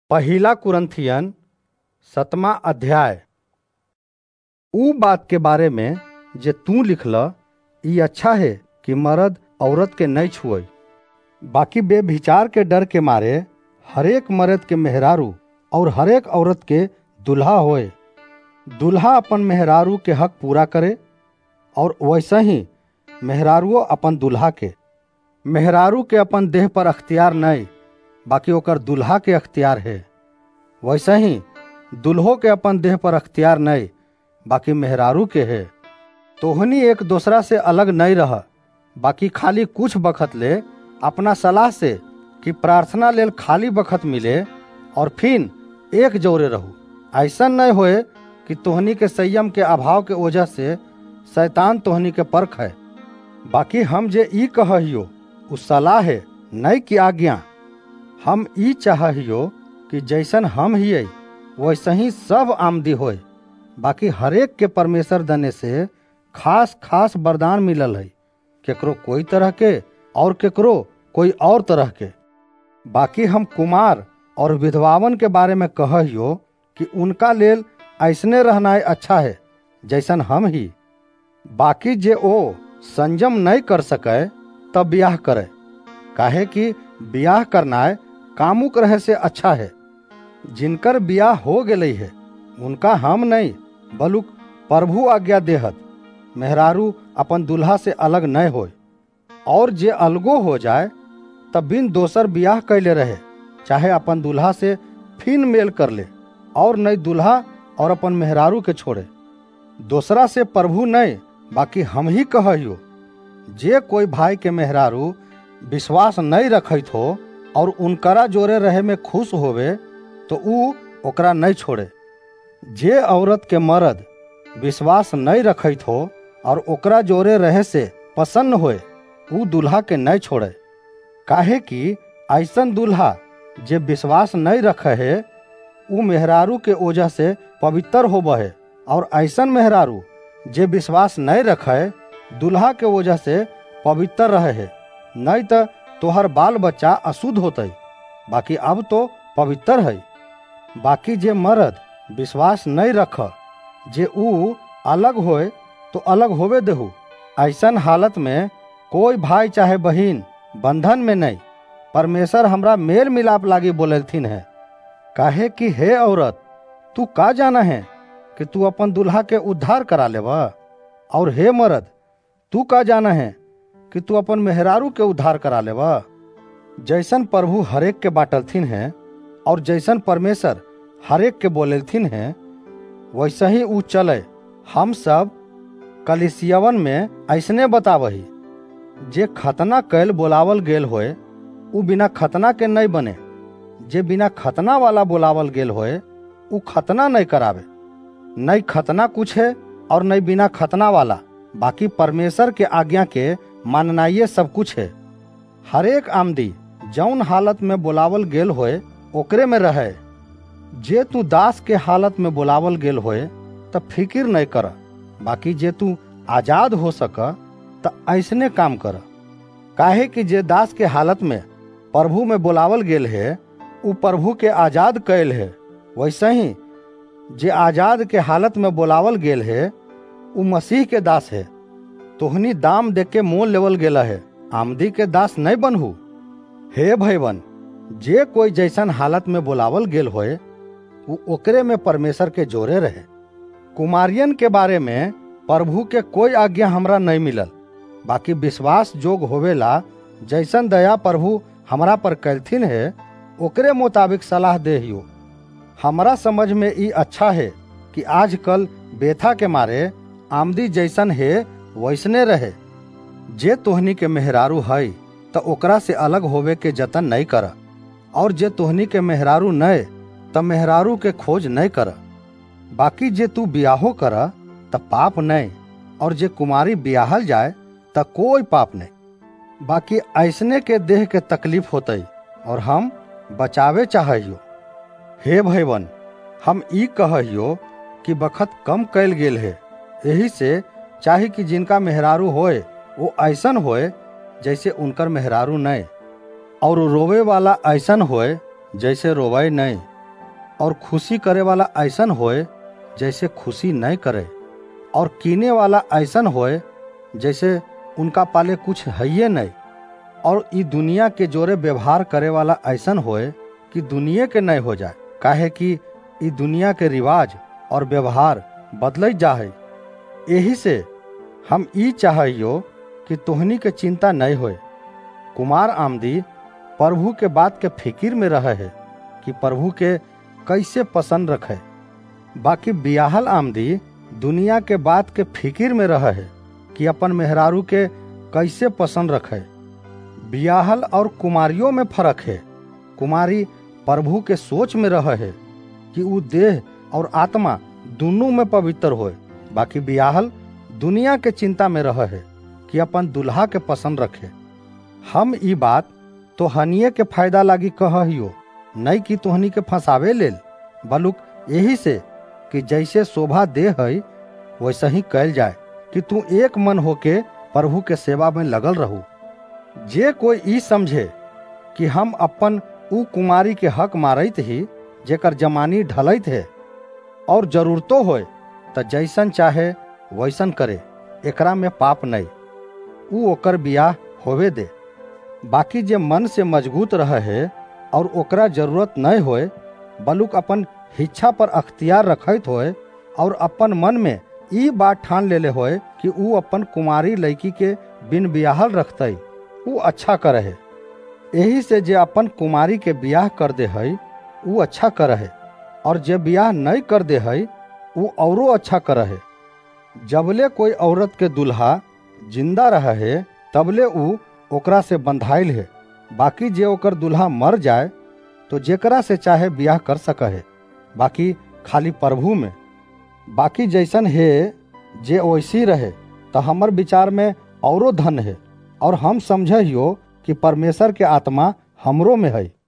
पहिला कुरिन्थियन 7वां अध्याय। ऊ बात के बारे में जे तू लिखल ई अच्छा है कि मर्द औरत के नहीं छुए। बाकी बेविचार के डर के मारे हरेक मर्द के मेहरारू और हरेक औरत के दुल्हा होए। दुल्हा अपन मेहरारू के हक पूरा करे और वैसे ही मेहरारूओ अपन दुल्हा के। मेहरारू के अपन देह पर अख्तियार नहीं, बाकी ओकर दुल्हा के अख्तियार है। वैसे ही दुल्हो के अपन देह पर अख्तियार नहीं, बाकी मेहरारू के है। तोहनी एक दूसरा से अलग नहीं रह, बाकी खाली कुछ बखत ले अपना सलाह से कि प्रार्थना लेल खाली बखत मिले और फिर एक जोरे रहू। ऐसा नहीं होए कि तोहनी के संयम के अभाव के वजह से शैतान तोहनी के परख है। बाकी हम जे ई कहियो उ सलाह है, नहीं कि आज्ञा। हम ई चाहियो कि जैसन हम हिये वैसे ही सब आमदी होए। बाकी हरेक के परमेश्वर दने से खास खास वरदान मिलल है, केकरो कोई तरह के और केकरो कोई और तरह के। बाकी हम कुमार और विधवावन के बारे में कहियो कि उनका लेल ऐसने रहना अच्छा है जैसन हम ही। बाकी जे ओ संयम नहीं कर सके तब ब्याह करे, काहे कि ब्याह करना कामुक रहे से अच्छा है। जिनकर ब्याह हो गई है उनका हम नहीं बलुक प्रभु आज्ञा देहत मेहरारू अपन दुल्हा से अलग नहीं होए। और जे अलगो हो जाए तब बिन दोसर ब्याह कैले रहे, चाहे अपन दुल्हा से फिन मेल कर ले और नहीं दुल्हा और अपन मेहरारू के छोड़े। दूसरा से प्रभु नहीं, बाकी हम ही कहियो। जे कोई भाई के मेहरारू विश्वास नहीं रखत हो और उनकरा जोरे रहे में खुश होवे तो ऊ ओकरा नहीं छोड़े। जे औरत के मर्द विश्वास नहीं रखत हो और ओकरा जोरे रहे से पसंद होए ऊ दुल्हा के नहीं छोड़े। काहे कि ऐसन दुल्हा जे विश्वास नहीं रखे है ऊ मेहरारू के वजह से पवित्र होबे है, और ऐसन मेहरारू जे विश्वास नहीं रखे दुल्हा के वजह से पवित्र रहे है। नहीं तो तोहर बाल बच्चा अशुद्ध होते, बाकी अब तो पवित्र है। बाकी जे मर्द विश्वास नहीं रख जे ऊ अलग होए तो अलग होवे देहू। ऐसन हालत में कोई भाई चाहे बहिन बंधन में नहीं, परमेश्वर हमरा मेल मिलाप लागी बोलेथिन है। काहे कि हे औरत, तू का जाना है कि तू अपन दुल्हा के उद्धार करा लेवा, और हे मर्द, तू का जाना है कि तू अपन मेहरारू के उद्धार करा लेवा। जैसन प्रभु हरेक के बांटलथिन है और जैसन परमेश्वर हरेक के बोलेथिन है वैसे ही ऊ चले। हम सब कलीसियावन में ऐसने बतावही, जे खतना कैल बोलावल गेल होए ऊ बिना खतना के नहीं बने। जे बिना खतना वाला बोलावल गेल होए ऊ खतना नहीं करावे। नहीं खतना कुछ है और नहीं बिना खतना वाला, बाकी परमेश्वर के आज्ञा के मानना ये सब कुछ है। हरेक आमदी जौन हालत में बोलावल गेल होए ओकरे में रहे। जे तू दास के हालत में बोलावल गेल होए तब फिकिर नहीं कर, बाकी जे तू आजाद हो सक त ऐसने काम कर। काहे कि जे दास के हालत में प्रभु में बोलावल गेल है ऊ प्रभु के आजाद कैल है। वैसे ही जे आजाद के हालत में बोलावल गेल है ऊ मसीह के दास है। तोहनी दाम दे के मोल लेवल गेला है, आमदी के दास नहीं बनहू। हे भैवन, जे कोई जैसन हालत में बोलावल गेल होए ऊ ओकरे में परमेश्वर के जोरे रहे। कुमारियन के बारे में प्रभु के कोई आज्ञा हमरा नहीं मिलल, बाकी विश्वास जोग होवेला जैसन दया प्रभु हमरा पर कैलथिन है ओकरे मुताबिक सलाह देहियो। हमरा समझ में ई अच्छा है कि आजकल बेथा के मारे आमदी जैसन है वैसने रहे। जे तोहनी के मेहरारू है तो ओकरा से अलग होवे के जतन नहीं कर, और जे तोहनी के मेहरारू नहीं तो मेहरारू के खोज नहीं कर। बाकी जे तू ब्याहो कर तो पाप नहीं, और जे कुमारी ब्याहल जाए तो कोई पाप नहीं। बाकी ऐसने के देह के तकलीफ होते और हम बचावे चाहियो। हे भैवन, हम ई कहियो कि बखत कम कैल गेल है, यही से चाहे कि जिनका मेहरारू होए वो ऐसन होए जैसे उनकर मेहरारू नहीं, और रोवे वाला ऐसन होए जैसे रोवे नहीं। और खुशी करे वाला ऐसन होए जैसे खुशी नहीं करे, और कीने वाला ऐसन होए जैसे उनका पाले कुछ है नहीं, और ई दुनिया के जोरे व्यवहार करे वाला ऐसन होए कि दुनिया के नहीं हो जाए, काहे कि ई दुनिया के रिवाज और व्यवहार बदलत जा है। यही से हम ई चाहियो कि तोहनी के चिंता नहीं होए। कुमार आमदी प्रभु के बात के फिकिर में रहे है कि प्रभु के कैसे पसंद रखे, बाकी बियाहल आमदी दुनिया के बात के फिकिर में रहे है कि अपन मेहरारू के कैसे पसंद रखे। बियाहल और कुमारियों में फर्क है। कुमारी प्रभु के सोच में रहे है कि वो देह और आत्मा दोनों में पवित्र होए, बाकी बियाहल दुनिया के चिंता में रहे है कि अपन दुल्हा के पसंद रखे। हम ई बात तो हनिये के फायदा लागी कहियो, नहीं कि तोहनी के फंसावे लेल, बलुक यही से कि जैसे शोभा दे है वैसे ही कैल जाए कि तू एक मन होके प्रभु के सेवा में लगल रहू। जे कोई ई समझे कि हम अपन उ कुमारी के हक मारत ही जेकर जमानी ढलत है, और जरूरतो होए त जैसन चाहे वैसन करे, एकरा में पाप नहीं, उ ओकर बियाह होवे दे। बाकी जे मन से मजबूत रहे है और ओकरा जरूरत नहीं होए, बलुक अपन इच्छा पर अख्तियार रखत होए और अपन मन में ई बात ठान लेले होए कि उ अपन कुमारी लड़की के बिन बियाहल रखते, उ अच्छा करे है। यही से जे अपन कुमारी के बियाह कर दे है उ अच्छा करे है, और जे बियाह नहीं कर दे है उ औरो अच्छा करे है। जबले कोई औरत के दुल्हा जिंदा रहे है तबले उ ओकरा से बंधाइल है, बाकी जे ओकर दुल्हा मर जाए तो जेकरा से चाहे बियाह कर सके है, बाकी खाली प्रभु में। बाकी जैसन है जे वैसी रहे तो हमर विचार में औरो धन है, और हम समझियो कि परमेश्वर के आत्मा हमरो में है।